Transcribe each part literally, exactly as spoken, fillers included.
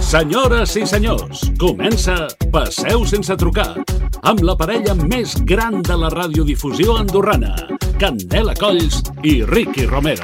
Senyores i senyors, comença Passeu sense trucar, amb la parella més gran de la radiodifusió andorrana, Candela Colls i Ricky Romero.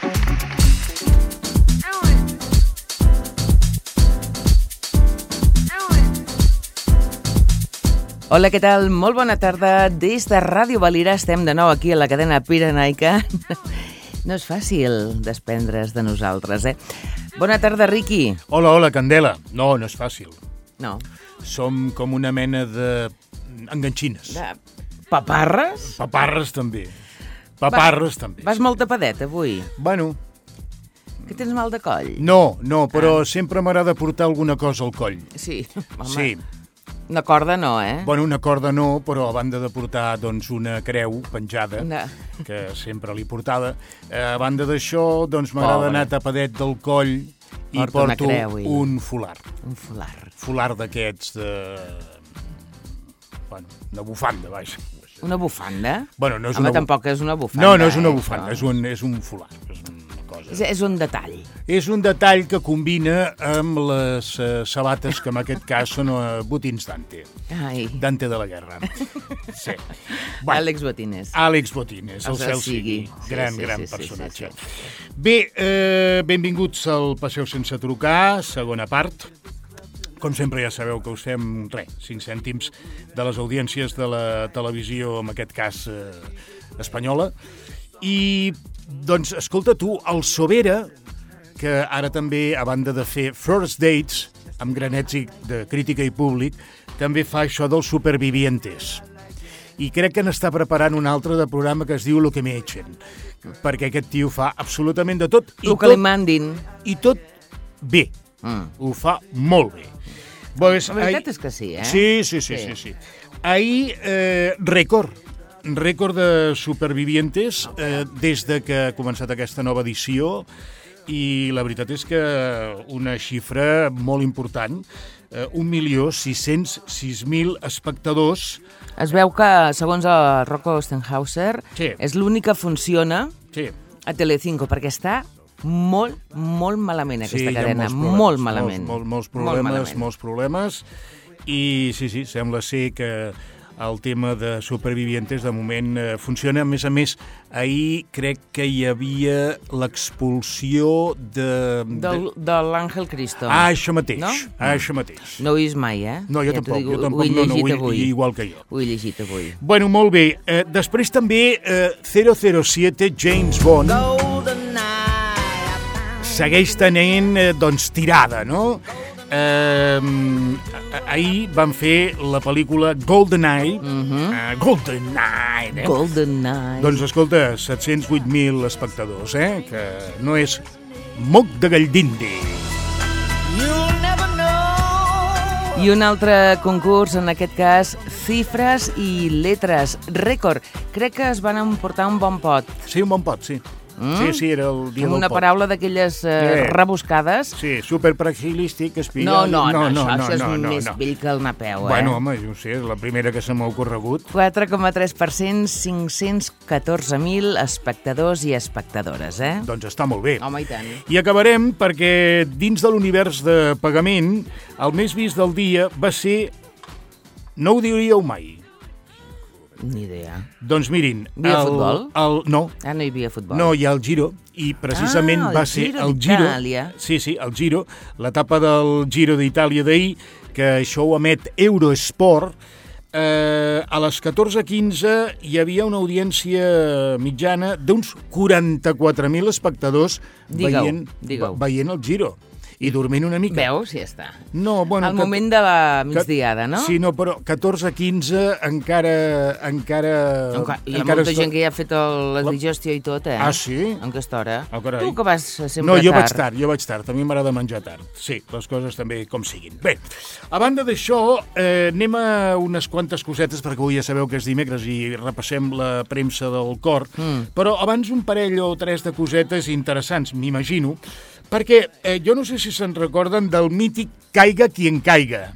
Hola, què tal? Molt bona tarda. Des de Ràdio Valira estem de nou aquí a la cadena pirenaica. No és fàcil desprendre's de nosaltres, eh? Bona tarda, Ricky. Hola, hola, Candela. No, no és fàcil. No. Som com una mena de enganxines. De paparres? Paparres, també. Paparres, Va, també. Vas molt tapadet, avui. Bueno. Que tens mal de coll? No, no, però Ah. sempre m'agrada portar alguna cosa al coll. Sí, home. Sí. Una corda no, eh? Bueno, una corda no, però a banda de portar doncs, una creu penjada, No. que sempre li portava, a banda d'això, doncs m'agrada Pobre. anar tapadet del coll i Porta una porto creu, ell. un folar. Un folar. Folar d'aquests de... Bueno, una bufanda, vaja. Una bufanda? Bueno, no és Home, una bu- tampoc és una bufanda. No, no és una eh, bufanda, això. és un, és un folar. És una cosa. És, és un detall. És un detall que combina amb les uh, sabates, que en aquest cas són uh, botins Dante. Ai. Dante de la guerra. Sí. Àlex Botines. Àlex Botines, el El cel sigui. sigui. Sí, Gran, sí, gran sí, sí, personatge. sí, sí. Bé, eh, benvinguts al Passeu sense trucar, segona part. Com sempre ja sabeu que us fem, res, cinc cèntims de les audiències de la televisió, en aquest cas eh, espanyola. I, doncs, escolta tu, el Sobera, que ara també, a banda de fer First Dates, amb gran èxit de crítica i públic, també fa això dels supervivientes. I crec que n'està preparant un altre de programa que es diu Lo que me echen, perquè aquest tio fa absolutament de tot. I El que tot, li mandin. I tot bé. Mm. Ho fa molt bé. Pues, La veritat ahir... és que sí, eh? Sí, sí, sí, sí, sí. Ahir, eh, rècord, rècord de supervivientes eh, des de que ha començat aquesta nova edició, i la veritat és que una xifra molt important, eh, un milió sis-cents sis mil espectadors. Es veu que, segons el Rocco Stenhauser, Sí. és l'únic que funciona Sí. a Telecinco, perquè està molt, molt malament aquesta Sí, hi ha cadena, molts problemes, molt malament. Molts, molts, molts Molt problemes, malament. molts problemes, i sí, sí, sembla ser que el tema de supervivientes de moment eh, funciona. A més a més, ahir crec que hi havia l'expulsió de... Del, de... de l'Àngel Cristo. Ah, això mateix, No? ah, això mateix. No ho he vist mai, eh? No, jo Ja t'ho tampoc, dic, jo ho tampoc, he no, no, llegit ho he- avui. igual que jo. Ho he llegit avui. Bueno, molt bé. Eh, després també eh, zero zero siete James Bond segueix tenint eh, doncs, tirada, no? Eh, ahir van fer la pel·lícula GoldenEye. Mhm. eh, GoldenEye, eh? Golden Night. Doncs escolta, set-cents vuit mil espectadors, eh? Que no és moc de gall d'indi. I un altre concurs, en aquest cas, Cifres i Letres. Rècord. Crec que es van emportar un bon pot. Sí, un bon pot, sí. Mm? Sí, sí, era el dia Amb del una pot. paraula d'aquelles eh, Sí. rebuscades. Sí, superpraxilístic, espia... No, no, no, no, això, no, això és no, no, més no. vell que el Napeu, eh? Bueno, home, jo ho sé, és la primera que se m'ha ocorregut. quatre coma tres per cent, cinc-cents catorze mil espectadors i espectadores, eh? Doncs està molt bé. Home, i tant. I acabarem perquè dins de l'univers de pagament, el més vist del dia va ser... No ho diríeu mai. Ni idea. Doncs mirin... Hi havia el, futbol? El, no, Ah, no hi havia futbol. no, hi ha el Giro, i precisament Ah, el va ser Giro el Giro... d'Itàlia. Sí, sí, el Giro, l'etapa del Giro d'Itàlia d'ahir, que això ho emet Eurosport. Eh, a les catorze quinze hi havia una audiència mitjana d'uns quaranta-quatre mil espectadors Digue-ho, veient, digue-ho. veient el Giro i dormint una mica. Veus? Ja està. No, bueno, Al que- moment de la que- migdiada, no? Sí, no, però catorze quinze encara... encara Enca- Hi ha encara molta està- gent que ja ha fet el, la digestió i tot, eh? Ah, sí? En aquesta hora. Ah, carai. Tu que vas sempre No, jo tard. vaig tard, jo vaig tard. A mi m'agrada menjar tard. Sí, les coses també com siguin. Bé, a banda d'això, eh, anem a unes quantes cosetes, perquè avui ja sabeu que és dimecres i repassem la premsa del cor, mm. però abans un parell o tres de cosetes interessants, m'imagino, perquè eh, jo no sé si se'n recorden del mític Caiga quien caiga.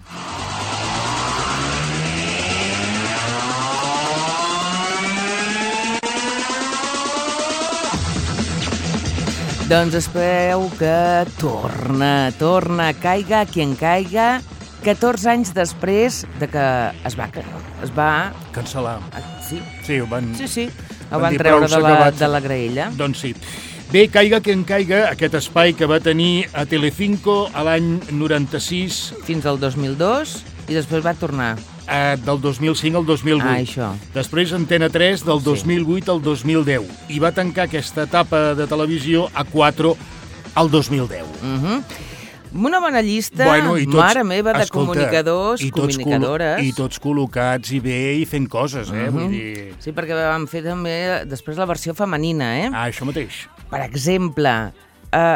Doncs espereu que torna, torna, caiga quien caiga, catorze anys després de que es va... Es va... Cancel·lar. Sí, Sí, ho van... sí, sí. Ho van van dir treure prou, de la, s'ha acabat. de la graella. Doncs sí. Bé, Caiga quien caiga, aquest espai que va tenir a Telecinco a l'any noranta-sis, Fins al dos mil dos i després va tornar. eh, del dos mil cinc al dos mil vuit. Ah, això. Després Antena tres del dos mil vuit al dos mil deu. I va tancar aquesta etapa de televisió a quatre al dos mil deu. Uh-huh. Una bona llista, Bueno, i tots, mare meva, de escolta, comunicadors, i tots comunicadores. col·lo- I tots col·locats i bé i fent coses, eh? Mhm. Vull dir... Sí, perquè vam fer també després la versió femenina, eh? Ah, això mateix. Per exemple, eh,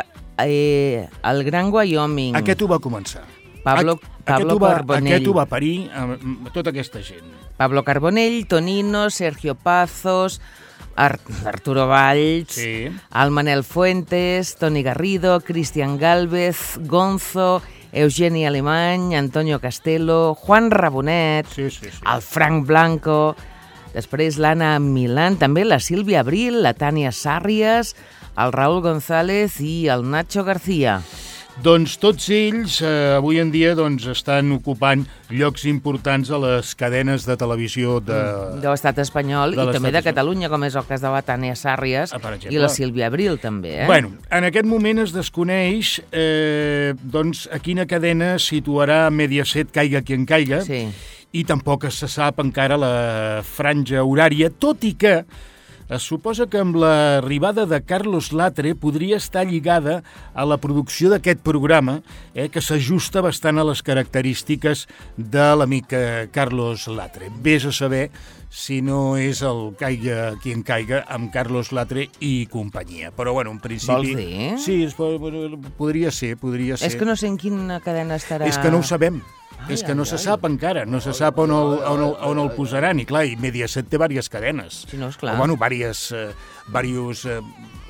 eh, el Gran Wyoming. Aquest ho va començar. Pablo- Ac- Pablo aquest ho va, Carbonell. Aquest ho va parir amb, amb tota aquesta gent. Pablo Carbonell, Tonino, Sergio Pazos, Ar Arturo Valls, Sí. el Manel Fuentes, Toni Garrido, Cristian Gálvez, Gonzo, Eugeni Alemany, Antonio Castelo, Juan Rabonet, Sí, sí, sí. el Frank Blanco, després l'Anna Milán, també la Sílvia Abril, la Tània Sàrries, el Raúl González i el Nacho García. Doncs tots ells eh, avui en dia doncs, estan ocupant llocs importants a les cadenes de televisió de... De l'estat espanyol De i l'estat també de espanyol. Catalunya, com és el cas de la Tània Sàrries Ah, per exemple. i la Sílvia Abril, també. Eh? Bueno, en aquest moment es desconeix eh, doncs, a quina cadena situarà Mediaset Caiga quien caiga, Sí. i tampoc se sap encara la franja horària, tot i que es suposa que amb l'arribada de Carlos Latre podria estar lligada a la producció d'aquest programa, eh, que s'ajusta bastant a les característiques de l'amic eh, Carlos Latre. Vés a saber si no és el Caiga quien caiga amb Carlos Latre i companyia. Però, bueno, en principi... Vols dir? Sí, es, bueno, podria ser, podria ser. És que no sé en quina cadena estarà... És que no ho sabem. Ai, és que no ai, se ai. sap encara, no se sap on el, on el, on el posaran. I clar, i Mediaset té diverses cadenes. Sí, no, esclar. O, bueno, diverses, eh, diversos, eh,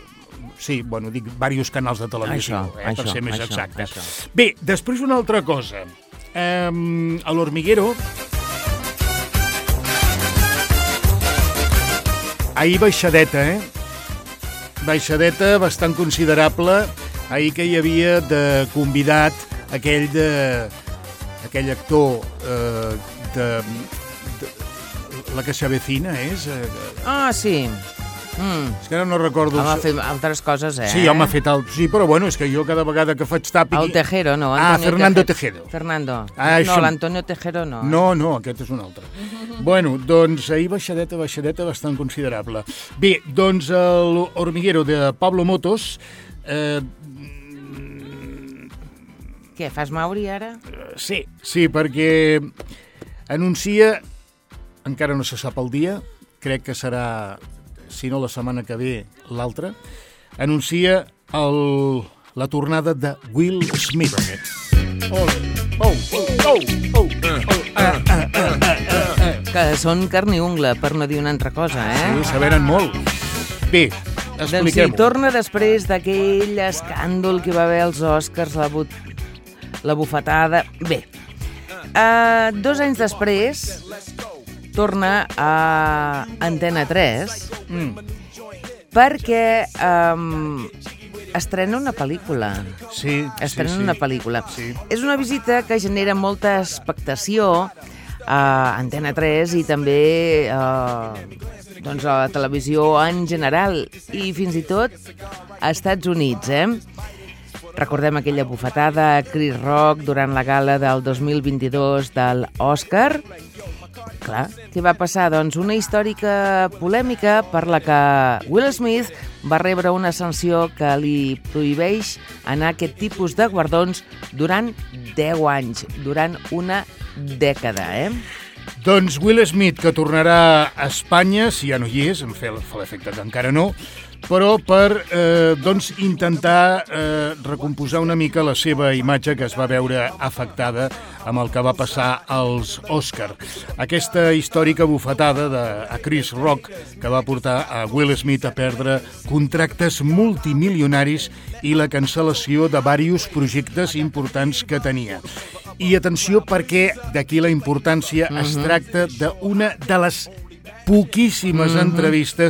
sí, bueno, dic, diversos canals de televisió, Això, eh, per això, ser més això, exacte. això. Bé, després una altra cosa. Um, a l'Hormiguero, ahir baixadeta, eh? Baixadeta bastant considerable. Ahir que hi havia de convidat aquell de aquell actor eh, de, de la que s'avecina és eh, Ah, sí. Mm. és que ara no recordo Home, fer altres coses, eh? sí, home, ha fet el... sí, però bueno, és que jo cada vegada que faig tàpic El Tejero, no. ah, Antonio Fernando Teje- Tejero Fernando. Ah, això- No, l'Antonio Tejero no. no, no, aquest és un altre. Bueno, doncs ahir baixadeta, baixadeta bastant considerable. Bé, doncs el Hormiguero de Pablo Motos eh, Què, fas Mauri ara? sí, sí, perquè anuncia, encara no se sap el dia, crec que serà, si no la setmana que ve, l'altra, anuncia el, la tornada de Will Smith. Oh, oh, oh, oh, oh, ah, ah, ah, ah, ah. Que són carn i ungla, per no dir una altra cosa, eh? Sí, saberen molt. Bé, Doncs sí, expliquem-ho. torna després d'aquell escàndol que va haver als Oscars, la, bu la bufetada... Bé, uh, dos anys després torna a Antena tres Mm, perquè um, estrena una pel·lícula. sí, Estrena sí, sí. una pel·lícula. Sí. És una visita que genera molta expectació a Antena tres i també eh, doncs a la televisió en general i fins i tot a Estats Units, eh? Recordem aquella bufetada a Chris Rock durant la gala del dos mil vint-i-dos del Òscar. Clar, què va passar? Doncs una històrica polèmica per la que Will Smith va rebre una sanció que li prohibeix anar a aquest tipus de guardons durant deu anys, durant una dècada, eh? Doncs Will Smith, que tornarà a Espanya, si ja no hi és, em fa l'efecte que encara no, però per eh, doncs intentar eh, recomposar una mica la seva imatge que es va veure afectada amb el que va passar als Òscar. Aquesta històrica bufetada de, a Chris Rock que va portar a Will Smith a perdre contractes multimilionaris i la cancel·lació de diversos projectes importants que tenia. I atenció perquè d'aquí la importància uh-huh. es tracta d'una de les poquíssimes uh-huh. entrevistes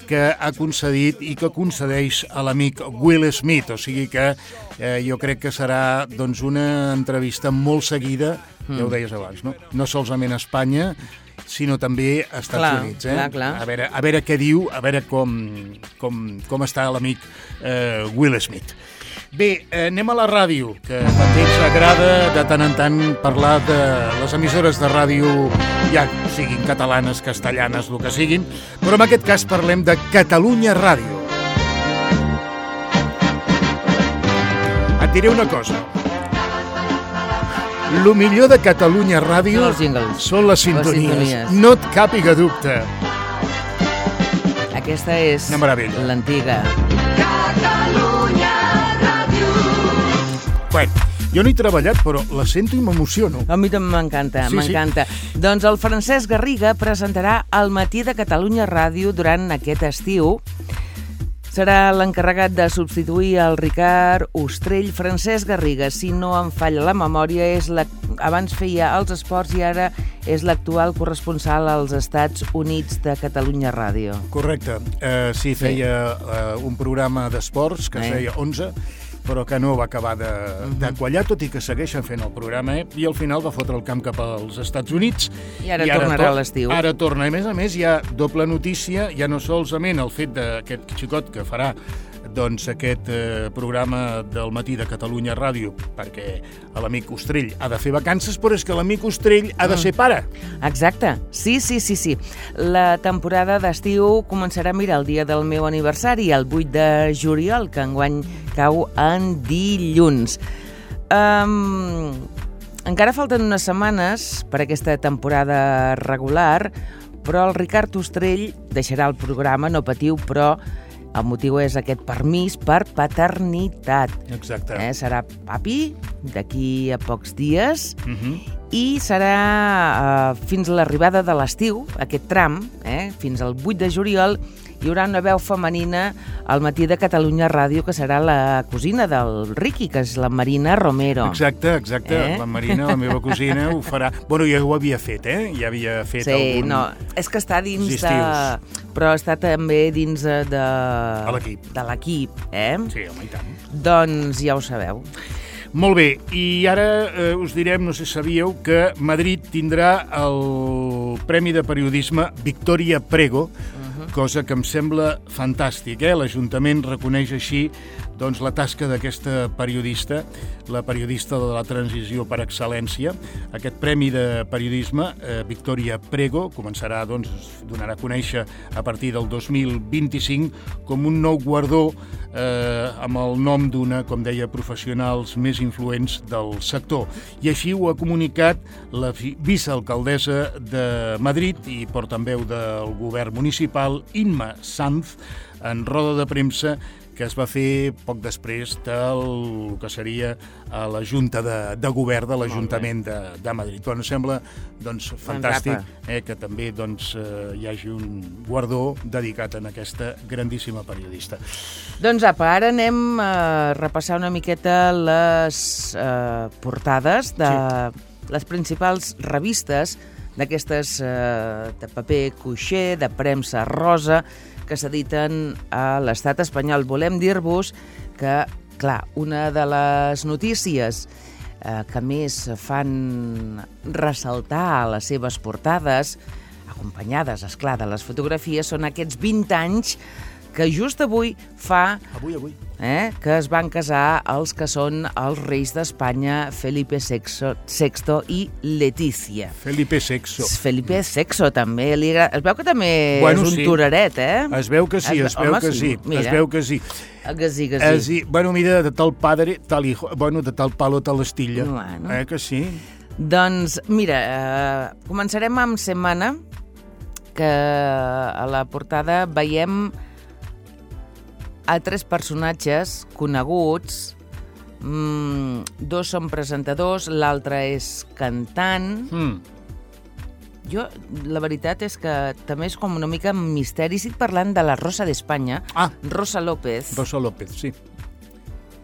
que ha concedit i que concedeix a l'amic Will Smith, o sigui que eh, jo crec que serà doncs, una entrevista molt seguida, mm. ja ho deies abans, no? No solament a Espanya, sinó també als Estats clar, Units. Eh? Clar, clar. A veure, a veure què diu, a veure com, com, com està l'amic eh, Will Smith. Bé, eh, anem a la ràdio, que també ens agrada de tant en tant parlar de les emissores de ràdio, ja siguin catalanes, castellanes, el que siguin, però en aquest cas parlem de Catalunya Ràdio. Et diré una cosa. Lo millor de Catalunya Ràdio són les sintonies. Les sintonies. No et càpiga dubte. Aquesta és l'antiga. Catalunya Ràdio. Bueno, jo no he treballat, però la sento i m'emociono. A mi també m'encanta, sí, m'encanta. Sí. Doncs el Francesc Garriga presentarà El matí de Catalunya Ràdio durant aquest estiu. Serà l'encarregat de substituir el Ricard Ostrell. Francesc Garriga, si no em falla la memòria, és la... abans feia els esports i ara és l'actual corresponsal als Estats Units de Catalunya Ràdio. Correcte. Uh, sí, feia sí. Uh, un programa d'esports que eh. es deia onze, però que no va acabar de, uh-huh. de quallar, tot i que segueixen fent el programa, eh? I al final va fotre el camp cap als Estats Units. I ara, I ara tornarà to- a l'estiu. Ara torna. A més a més, hi ha doble notícia, ja no solament el fet d'aquest xicot que farà doncs, aquest eh, programa del matí de Catalunya Ràdio, perquè l'amic Ostrell ha de fer vacances, però és que l'amic Ostrell ha de ser pare. Exacte. Sí, sí, sí, sí. La temporada d'estiu començarà, mira, el dia del meu aniversari, el vuit de juliol, que enguany cau en dilluns. Um, encara falten unes setmanes per aquesta temporada regular, però el Ricard Ostrell deixarà el programa, no patiu, però el motiu és aquest permís per paternitat. Exacte. Eh, serà papi d'aquí a pocs dies uh-huh. i serà eh, fins a l'arribada de l'estiu, aquest tram, eh, fins al vuit de juliol, hi haurà una veu femenina al matí de Catalunya Ràdio, que serà la cosina del Riqui, que és la Marina Romero. Exacte, exacte. Eh? La Marina, la meva cosina, ho farà. Bueno, ja ho havia fet, eh? Ja havia fet sí, algun... no, és que està dins estius. de... Però està també dins de... De l'equip. De l'equip, eh? Sí, home, i tant. Doncs ja ho sabeu. Molt bé, i ara eh, us direm, no sé si sabíeu, que Madrid tindrà el Premi de Periodisme Victoria Prego, uh-huh. cosa que em sembla fantàstic, eh? L'Ajuntament reconeix així doncs, la tasca d'aquesta periodista, la periodista de la transició per excel·lència. Aquest Premi de Periodisme, eh, Victoria Prego, començarà, doncs, es donarà a conèixer a partir del dos mil vint-i-cinc com un nou guardó eh, amb el nom d'una, com deia, professionals més influents del sector. I així ho ha comunicat la vicealcaldessa de Madrid i portaveu del govern municipal, Inma Sanz, en roda de premsa que es va fer poc després del que seria a la Junta de, de Govern de l'Ajuntament de, de Madrid. Però em sembla doncs, fantàstic eh, que també doncs, eh, hi hagi un guardó dedicat a aquesta grandíssima periodista. Doncs apa, ara anem a repassar una miqueta les eh, portades de sí. les principals revistes d'aquestes eh, de paper cuixé, de premsa rosa, que s'editen a l'estat espanyol. Volem dir-vos que, clar, una de les notícies eh, que més fan ressaltar a les seves portades, acompanyades, esclar, de les fotografies, són aquests vint anys que just avui fa avui, avui. Eh, que es van casar els que són els reis d'Espanya, Felipe sexto, sexto i Letícia. Felipe sexto. Felipe sexto, també. Li agrada... Es veu que també bueno, és un sí. toraret, eh? Es veu que sí, es, es veu home, que sí. sí. Es veu que sí. Que sí, que sí. Eh, sí. Bueno, mira, de tal padre, tal hijo. Bueno, de tal palo, tal estilla. Bueno. Eh, que sí. Doncs, mira, eh, començarem amb Setmana, que a la portada veiem a tres personatges coneguts, mm, dos són presentadors, l'altre és cantant. Mm. Jo, la veritat és que també és com una mica misteri. Estic parlant de la Rosa d'Espanya, ah. Rosa López. Rosa López, sí.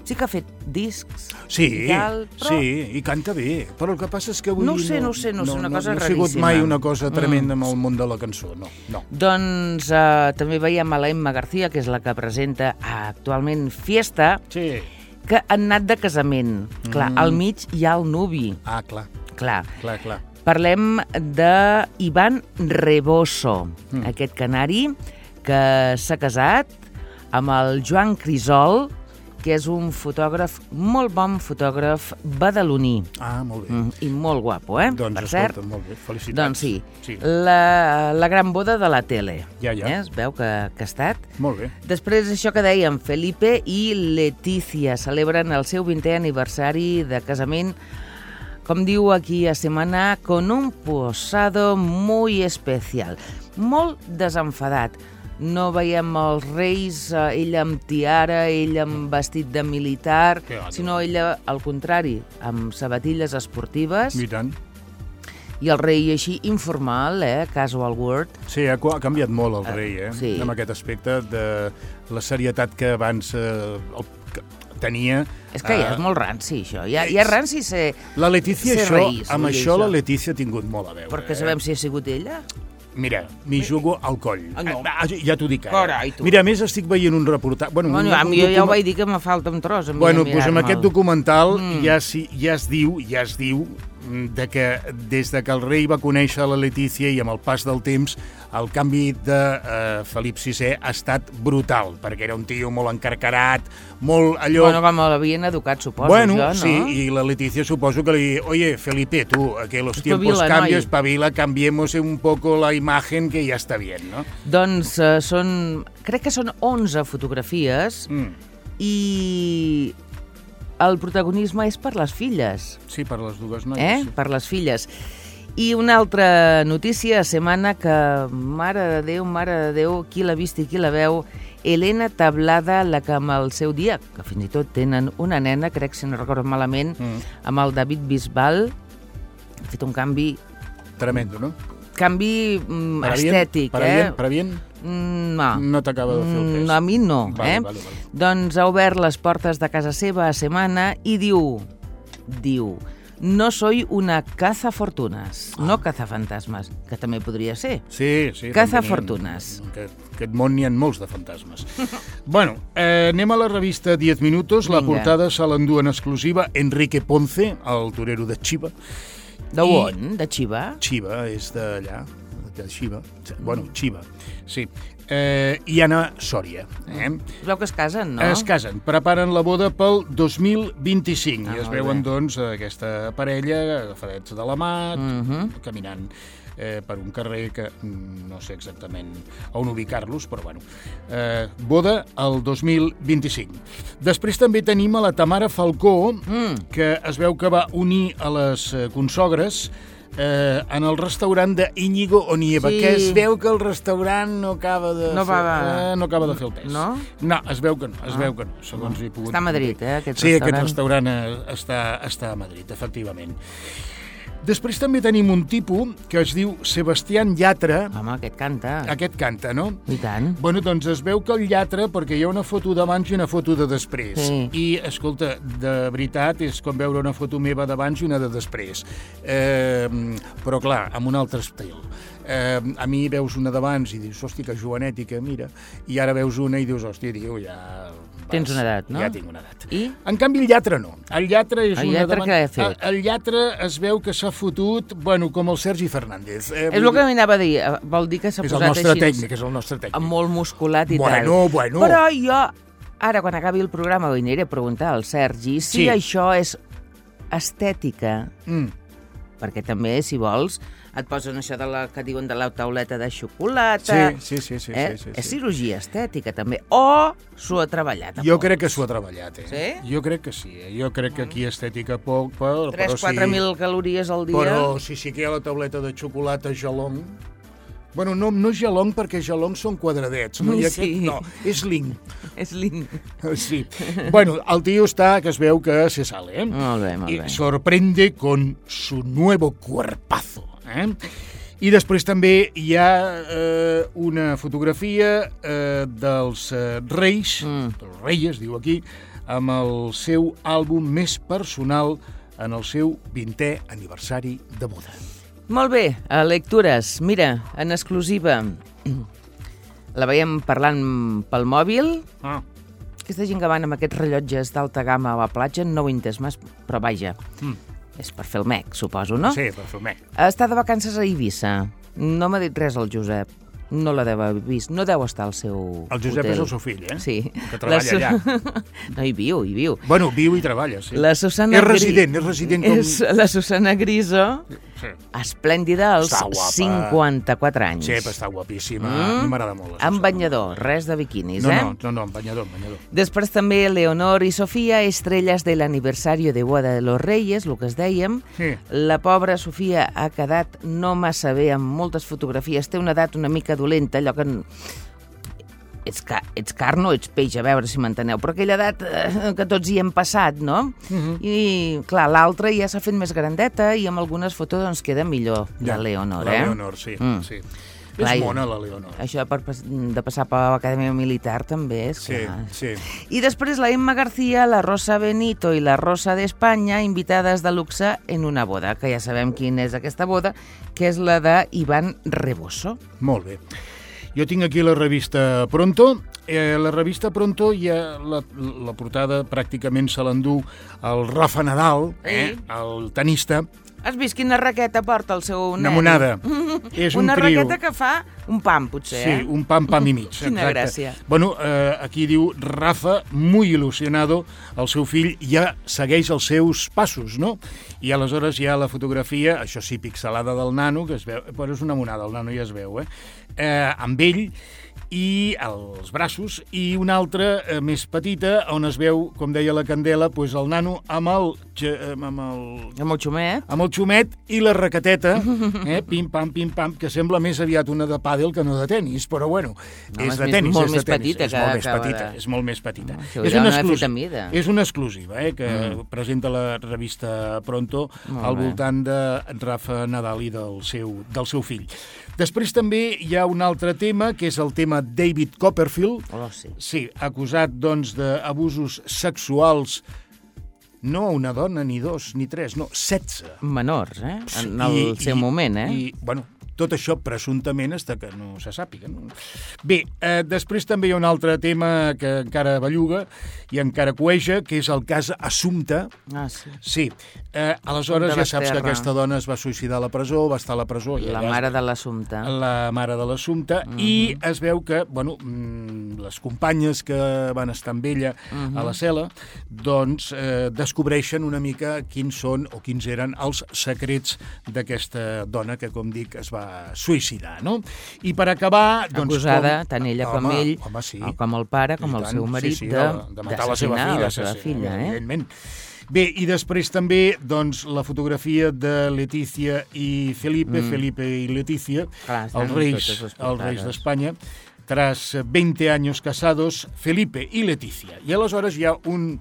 Sí que ha fet discs Sí, i tal, però... sí, i canta bé. Però el que passa és que avui... No ho sé, no ho sé, no ho sé, una cosa no ha sigut raríssima. mai una cosa tremenda mm. amb el món de la cançó, no. no. Doncs eh, també veiem a la Emma García, que és la que presenta actualment Fiesta, Sí. que han anat de casament. Mm. Clar, al mig hi ha el nuvi. Ah, clar, Clar. clar, clar. Parlem d'Ivan Reboso, Mm. aquest canari que s'ha casat amb el Joan Crisol, que és un fotògraf, molt bon fotògraf badaloní. Ah, molt bé. Mm, I molt guapo, eh? Doncs per escolta, cert. molt bé, felicitats. Doncs sí, sí. La, la gran boda de la tele. Ja, ja. Eh? Es veu que, que ha estat. Molt bé. Després això que dèiem, Felipe i Leticia celebren el seu vintè aniversari de casament, com diu aquí a Semana, con un posado muy especial. Molt desenfadat. No veiem els reis, eh, ella amb tiara, ella amb vestit de militar, sinó ella, al contrari, amb sabatilles esportives. I tant. I el rei així informal, eh, casual word. Sí, ha, ha canviat molt el rei, eh? Sí. Amb aquest aspecte de la serietat que abans eh, el, que tenia. És que ja és molt ranci, això. Ja, ja és ranci ser La Letícia, ser això, reis, amb vull dir, això, això. la Letícia ha tingut molt a veure. Perquè eh? sabem si ha sigut ella? Mira, m'hi jugo al coll. Ah, no. Ah, ja t'ho dic ara. Carai, tu. Mira, a més estic veient un reportatge... Bueno, Bueno, un, a un mi jo ja ho document- vaig dir que me falta un tros. A mi Bueno, de doncs amb mirar-me'l. aquest documental Mm. ja, si, ja es diu, ja es diu mm, de que des de que el rei va conèixer la Letícia i amb el pas del temps el canvi de eh, Felip sisè ha estat brutal, perquè era un tio molt encarcarat, molt allò... Bueno, com l'havien educat, suposo, Bueno, jo, no? sí, i la Letícia suposo que li... Oye, Felipe, tú, que los tiempos Espavila, cambian, noi. espabila, cambiemos un poco la imagen que ya está bien, ¿no? Doncs eh, són... Crec que són onze fotografies Mm. i el protagonisme és per les filles, Sí, per les dues eh? noies. Sí. Per les filles. I una altra notícia a Semana que, mare de Déu, mare de Déu, qui l'ha vist i qui la veu, Elena Tablada, la que amb el seu dia, que fins i tot tenen una nena, crec, si no recordo malament, Mm. amb el David Bisbal, ha fet un canvi, Tremendo, no? canvi mm, Para bien, estètic, para eh? bien, para bien, Mm, no. no t'acaba de fer el pes. Mm, a mi no, Vale, eh? vale, vale. Doncs ha obert les portes de casa seva a Semana i diu, diu, no soy una cazafortunes, ah. no cazafantasmes, que també podria ser. Sí, sí. Cazafortunes. En aquest, aquest món n'hi ha molts de fantasmes. Bueno, eh, anem a la revista diez minutos. La Vinga. portada se l'endú en exclusiva Enrique Ponce, el torero de Chiva. De I- on? De Chiva? Chiva és d'allà, de Chiva. Bueno, Chiva, sí. Eh, I Anna Sòria. Eh? Es veu que es casen, no? Es casen, preparen la boda pel dos mil vint-i-cinc Ah, i es molt veuen, bé. doncs, aquesta parella agafadets de la mà, Mhm. caminant eh, per un carrer que mm, no sé exactament on ubicar-los, però bueno. Eh, boda el dos mil vint-i-cinc. Després també tenim a la Tamara Falcó, Mm. que es veu que va unir a les eh, consogres eh, en el restaurant d'Iñigo Onieva, Sí. que es veu que el restaurant no acaba de, No fer, va- eh, no acaba de fer el pes. No? No, es veu que no, es Ah. veu que no, segons he pogut... Està a Madrid, eh, aquest sí, restaurant. aquest restaurant eh, està, està a Madrid, efectivament. Després també tenim un tipus que es diu Sebastián Llatra. Home, aquest canta. Aquest canta, no? I tant. Bueno, doncs es veu que el Llatra, perquè hi ha una foto d'abans i una foto de després. Sí. I, escolta, de veritat, és com veure una foto meva d'abans i una de després. Eh, però, clar, amb un altre estil. Eh, a mi veus una d'abans i dius, hòstia, que joanètica, mira. I ara veus una i dius, hòstia, tio, ja... Vas, Tens una edat, no? Ja tinc una edat. I? En canvi, el Llatra no. El Llatra és El una Llatra d'abans- què ha fet? El, el Llatra es veu que s'ha fotut, bueno, com el Sergi Fernández. Eh, És el que m'anava a dir. eh, Vol dir que s'ha és el posat nostre així... tècnic, és el nostre tècnic. Molt musculat i Bueno, tal. bueno. Però jo, ara, quan acabi el programa, ho aniré a preguntar al Sergi si Sí. això és estètica, Mm. perquè també, si vols, et posen això de la que diuen de la tauleta de xocolata. Sí, sí, sí, sí, eh? sí, sí, És sí. cirurgia estètica, també. O s'ho ha treballat. a Jo poc. crec que s'ho ha treballat, eh? Sí? Jo crec que sí, eh? Jo crec que aquí estètica poc, però, tres però a quatre sí... mil calories al dia. Però si sí que hi ha la tauleta de xocolata gelong... Bueno, no, no gelong, perquè gelong són quadradets, no? I aquest Sí. no, és ling. És lind. Sí. Bueno, el tio està, que es veu que se sale, eh? Molt bé, molt I bé. sorprende con su nuevo cuerpazo, eh? I després també hi ha eh, una fotografia eh, dels eh, reis, Mm. dels reyes, diu aquí, amb el seu àlbum més personal en el seu vintè aniversari de boda. Molt bé, a Lectures. Mira, en exclusiva, la veiem parlant pel mòbil. Ah. Aquesta gent que van amb aquests rellotges d'alta gamma a la platja no ho he entès més, però vaja, mm. és per fer el mec, suposo, no? Sí, per fer el mec. Està de vacances a Eivissa. No m'ha dit res el Josep. No la deu haver vist. No deu estar al seu El Josep hotel. és el seu fill, eh? Sí. Que treballa Su... allà. No, hi viu, hi viu. Bueno, viu i treballa, sí. La Susana és resident, és resident com... És la Susana Griso, sí. Esplèndida, als cinquanta-quatre anys. Sí, però està guapíssima. Mm? A mi m'agrada molt. Amb banyador, res de biquinis, no, eh? No, no, no, amb banyador, amb banyador. Després també Leonor i Sofia, estrelles de l'aniversari de boda de los Reyes, el que es dèiem. Sí. La pobra Sofia ha quedat no massa bé amb moltes fotografies. Té una edat una mica dolenta, allò que ets, ca ets carn o ets peix, a veure si m'enteneu, però aquella edat eh, que tots hi hem passat, no? Uh-huh. I, clar, l'altra ja s'ha fet més grandeta i amb algunes fotos doncs queda millor, ja, la Leonor, la eh? La Leonor, sí, mm. sí. Clar, és mona, la Leonor. Això per, de passar per l'Acadèmia Militar també és sí, clar. Sí. I després la Emma García, la Rosa Benito i la Rosa d'Espanya, invitades de luxe en una boda, que ja sabem quina és aquesta boda, que és la de Iván Reboso. Molt bé. Jo tinc aquí la revista Pronto. Eh, la revista Pronto ja la, la portada pràcticament se l'endú el Rafa Nadal, eh, el tenista. Has vist quina raqueta porta el seu nen? Una monada. És un Una criu. raqueta que fa un pam, potser, sí, eh? un pam, pam i mig. Quina exacte. gràcia. Bueno, eh, aquí diu Rafa, muy ilusionado, el seu fill ja segueix els seus passos, no? I aleshores hi ha la fotografia, això sí, pixelada del nano, que es veu, però és una monada, el nano ja es veu, eh? eh amb ell i els braços, i una altra eh, més petita, on es veu, com deia la Candela, pues el nano amb el, amb el... Amb el xumet. Amb el xumet i la raqueteta, eh, pim-pam, pim-pam, que sembla més aviat una de pàdel que no de tenis, però bueno, no, és és de tenis, molt és de més tenis. petita és que molt més acaba petita, de... és molt més petita. No, és, una exclusiva, mida. és una exclusiva, eh, que mm. presenta la revista Pronto molt al voltant bé. de Rafa Nadal i del seu, del seu fill. Després també hi ha un altre tema, que és el tema David Copperfield, oh, sí. sí, acusat doncs d'abusos sexuals, no a una dona, ni dos, ni tres, no, setze. Menors, eh? En el I, seu i, moment, eh? I, bueno, tot això presumptament està que no se sàpiga. No? Bé, eh, després també hi ha un altre tema que encara belluga i encara cueja, que és el cas Assumpta. Ah, sí. Sí. Eh, aleshores ja saps que aquesta dona es va suïcidar a la presó, va estar a la presó. I la mare de l'Assumpta. La mare de l'Assumpta. Uh-huh. I es veu que, bueno, les companyes que van estar amb ella uh-huh. a la cel·la, doncs eh, descobreixen una mica quins són o quins eren els secrets d'aquesta dona que, com dic, es va suïcidar, no? I per acabar... Doncs, acusada, com... tant ella home, com ell, home, sí. com el pare, com el seu marit, sí, sí, de, de matar la seva filla, la seva sí, filla, sí, eh? evidentment. Bé, i després també doncs, la fotografia de Leticia i Felipe, mm. Felipe i Leticia, Clar, els reis, els reis d'Espanya, tras veinte años casados, Felipe i Leticia. I aleshores hi ha un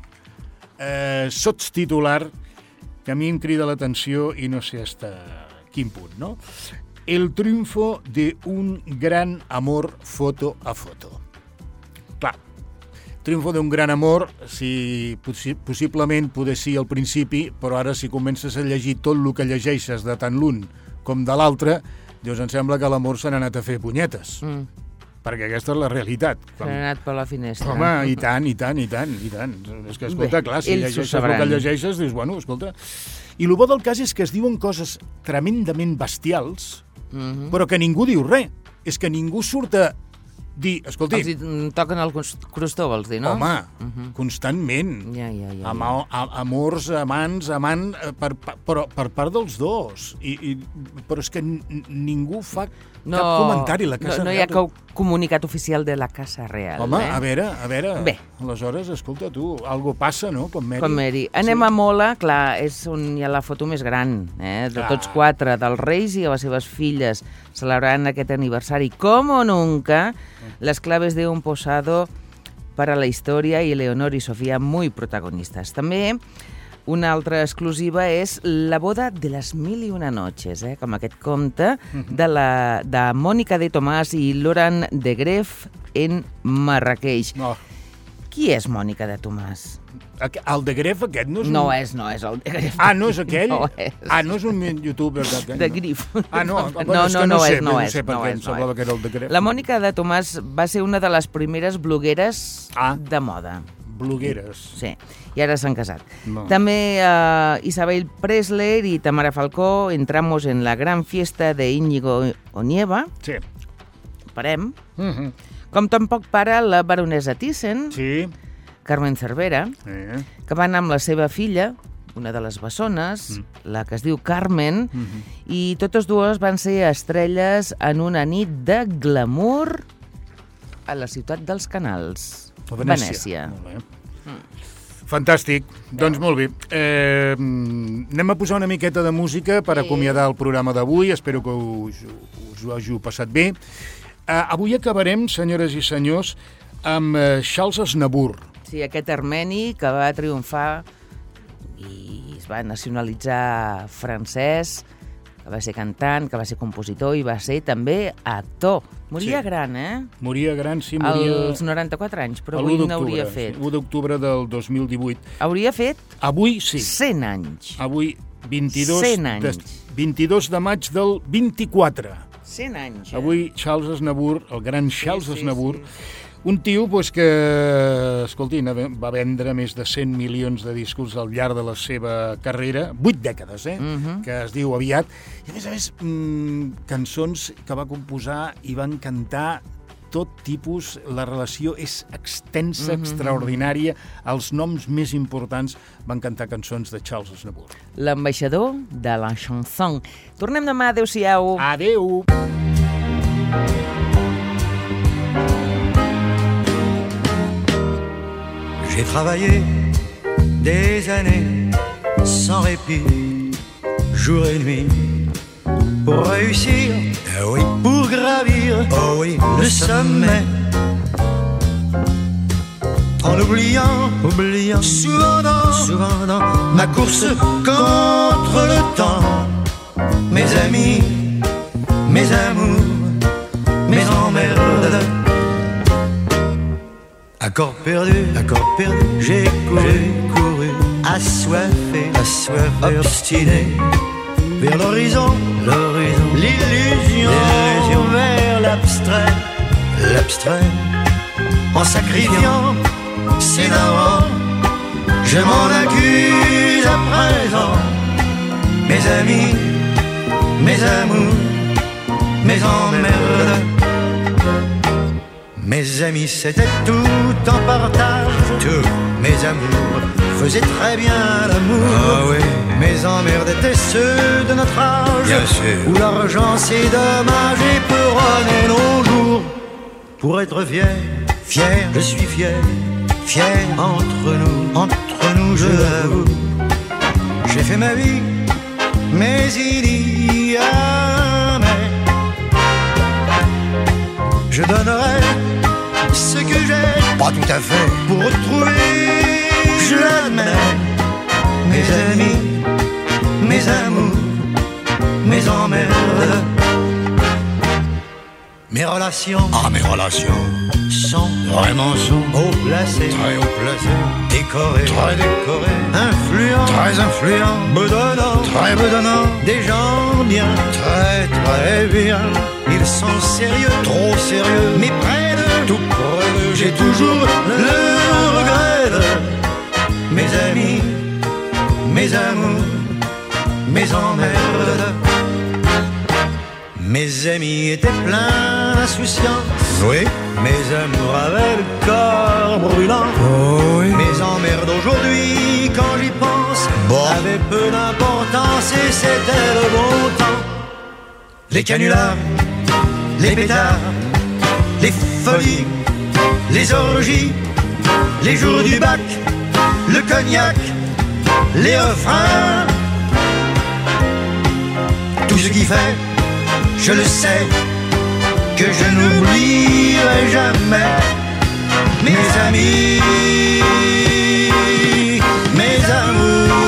eh, sotstitular que a mi em crida l'atenció i no sé hasta quin punt, no? El triunfo de un gran amor foto a foto. Clar, triunfo d'un gran amor, si possi possiblement poder ser al principi, però ara si comences a llegir tot el que llegeixes de tant l'un com de l'altre, dius, em sembla que l'amor se n'ha anat a fer punyetes. Mm. Perquè aquesta és la realitat. Se n'ha anat per la finestra. Home, i tant, i tant, i tant, i tant. És que, escolta, bé, clar, si llegeixes el que llegeixes, dius, bueno, escolta... I el bo del cas és que es diuen coses tremendament bestials, mm-hmm. però que ningú diu res. És que ningú surt a dir, escolti... Els toquen el crostó, vols dir, no? Home, uh-huh. constantment. Ja, ja, ja. Am amors, amants, amant, per, per, però per part dels dos. I, i, però és que ningú fa no, cap comentari. La Casa no, no Real... hi ha cap comunicat oficial de la Casa Real. Home, eh? a veure, a veure... Bé. Aleshores, escolta, tu, algo passa, no? Com Mary. Com Mary. Anem sí. a Mola, clar, és on hi ha la foto més gran, eh? De ah. tots quatre, dels reis i les seves filles, celebrant aquest aniversari. Como nunca, las claves de un posado para la historia y Leonor y Sofía muy protagonistas. També una altra exclusiva és La boda de les mil i una noches, eh? Com aquest conte de, la, de Mònica de Tomàs i Laurent de Greff en Marrakeix. Oh. Qui és Mònica de Tomàs? El de Gref aquest no és un... No és, no és el de Gref. Ah, no és aquell? No és. Ah, no és un youtuber d'aquell? De Grif. Ah, no, no, bueno, és no, que no, no sé, és, no no és, sé per no què és, em no semblava és. que era el de Gref. La Mònica de Tomàs va ser una de les primeres blogueres Ah. de moda. Blogueres. Sí, i ara s'han casat. No. També uh, Isabel Presley i Tamara Falcó entramos en la gran fiesta de Íñigo Onieva. Sí. Parem. Uh-huh. Com tampoc para la baronesa Thyssen, Sí. Carmen Cervera, Eh. que van amb la seva filla, una de les bessones, mm. la que es diu Carmen, Uh-huh. i totes dues van ser estrelles en una nit de glamour a la ciutat dels Canals, A Venècia. Venècia. Molt bé. Mm. Fantàstic. Doncs molt bé. Eh, anem a posar una miqueta de música per Sí. acomiadar el programa d'avui. Espero que us, us ho hàgiu passat bé. Eh, avui acabarem, senyores i senyors, amb eh, Charles Aznavour. Sí, aquest armeni que va triomfar i es va nacionalitzar francès, que va ser cantant, que va ser compositor i va ser també actor. Moria Sí. gran, eh? Moria gran, sí, moria... Als noranta-quatre anys, però l'u avui d'octubre, n'hauria fet. sí, l'u d'octubre del dos mil divuit. Hauria fet Avui, sí. cent anys. Avui, vint-i-dos cent de, anys. vint-i-dos de maig del vint-i-quatre. cent anys, eh? Avui, Charles Aznavour, el gran Charles sí, Aznavour, sí. un tio pues, que, escolti, va vendre més de cent milions de discos al llarg de la seva carrera, vuit dècades, eh? Mhm. que es diu aviat, i a més a més, mmm, cançons que va composar i van cantar tot tipus, la relació és extensa, Mhm. extraordinària, els noms més importants van cantar cançons de Charles Aznavour. L'ambaixador de la chanson. Tornem demà, adeu-siau. Adeu! J'ai travaillé des années sans répit, jour et nuit, pour réussir, ah oui, pour gravir, oh oui, le sommet. En oubliant, oubliant, souvent dans, souvent dans ma course contre le temps, mes amis, mes amours, mes emmerdes. Accord perdu, accord perdu, j'ai couru, j'ai couru, assoiffé, assoiffé, obstiné, vers l'horizon, l'horizon, l'illusion, l'illusion, vers l'abstrait, l'abstrait, en sacrifiant ses darons, je m'en accuse à présent, mes amis, mes amours, mes emmerdes. Mes amis, c'était tout en partage. Tout. Mes amours faisaient très bien l'amour. Ah oui. Mes emmerdes étaient ceux de notre âge. Bien sûr. Où l'argent c'est dommage et peuronnait nos jours. Pour être fier, fier, je suis fier. Fier entre nous, entre nous, je l'avoue. J'ai fait ma vie, mais il y a mais. Je donnerai ce que j'ai, pas tout à fait, pour retrouver, je l'admets, mes amis, mes amours, mes emmerdes, mes relations, ah mes relations, sont vraiment sont haut placées, très haut placées, décorées, très décorées, influents, très influents, bedonnants, très bedonnants, des gens bien, très très bien. Ils sont sérieux, trop sérieux, mais près de tout près d'eux, j'ai toujours le regret de mes amis, mes amours, mes emmerdes. Mes amis étaient pleins d'insouciance, oui. Mes amours avaient le corps brûlant, oh, oui. Mes emmerdes aujourd'hui, quand j'y pense, bon. Avaient peu d'importance et c'était le bon temps. Les canulars, les pétards, les folies, les orgies, les jours du bac, le cognac, les refrains. Tout ce qui fait, je le sais, que je n'oublierai jamais mes amis, mes amours.